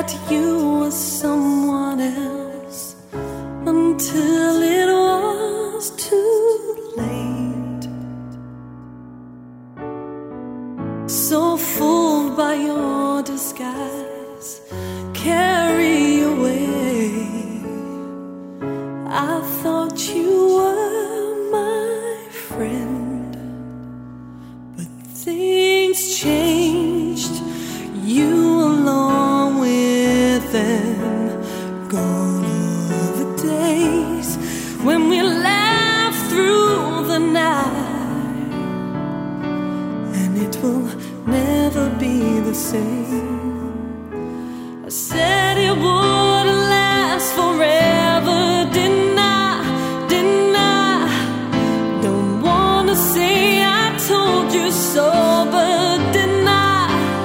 that you were someone else until it was too late. So fooled by your disguise, carry away. I thought you were my friend, but things changed. You along with them. Gone are the days when we laughed through the night, and it will never be the same. I said it wouldn't last forever, didn't I? Didn't I? Don't wanna say I told you so, but didn't I?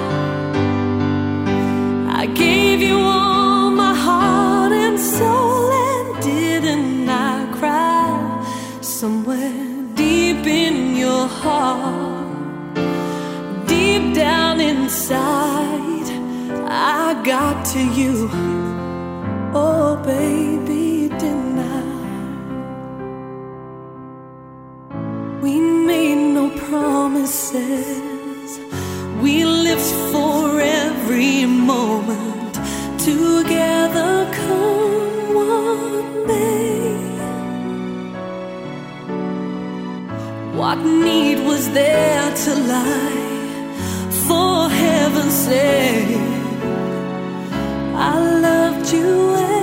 I gave you all my heart and soul, and didn't I cry somewhere deep in your heart? Deep down inside, I got to you. Oh baby, didn't I? We made no promises. We lived for every moment together, come what may. What need was there to lie? For heaven's sake, I loved you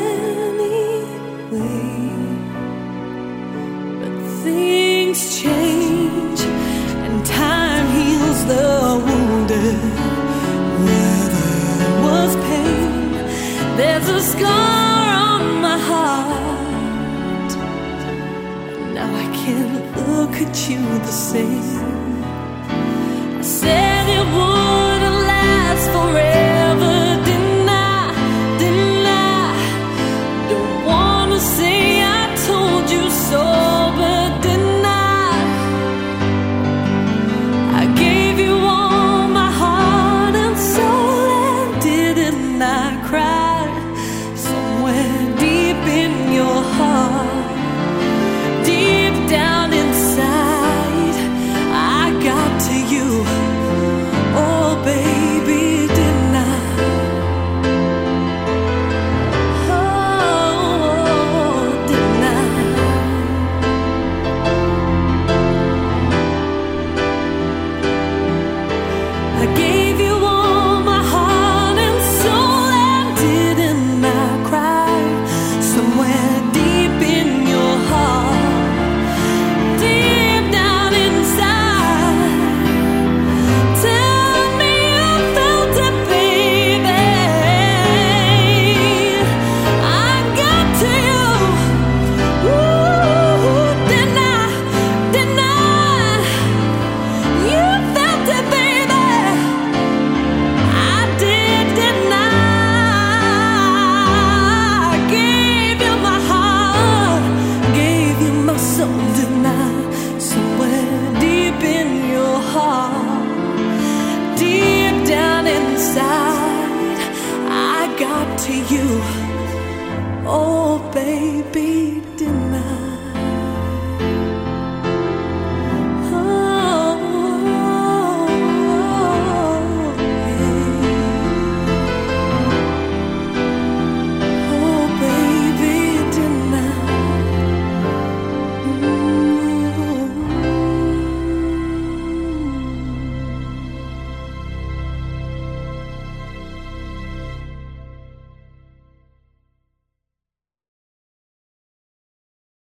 anyway. But things change, and time heals the wounded. Where there was pain, there's a scar on my heart. Now I can't look at you the same. I said it wouldn't last forever, didn't I? Didn't I? Don't wanna say I told you so, but didn't I? I gave you all my heart and soul, and didn't I cry somewhere deep in your heart? Deep down inside, I got to you. Oh baby, didn't I? Oh, didn't I? I gave you all my heart and soul, and didn't I cry somewhere deep in your heart? Deep down inside, tell me you felt it, baby. I got to you. Ooh, didn't I? Didn't I? You felt it, baby. I did, didn't I? I gave you my heart, gave you my soul, didn't I? Somewhere deep in your heart, deep down inside, I got to you. Oh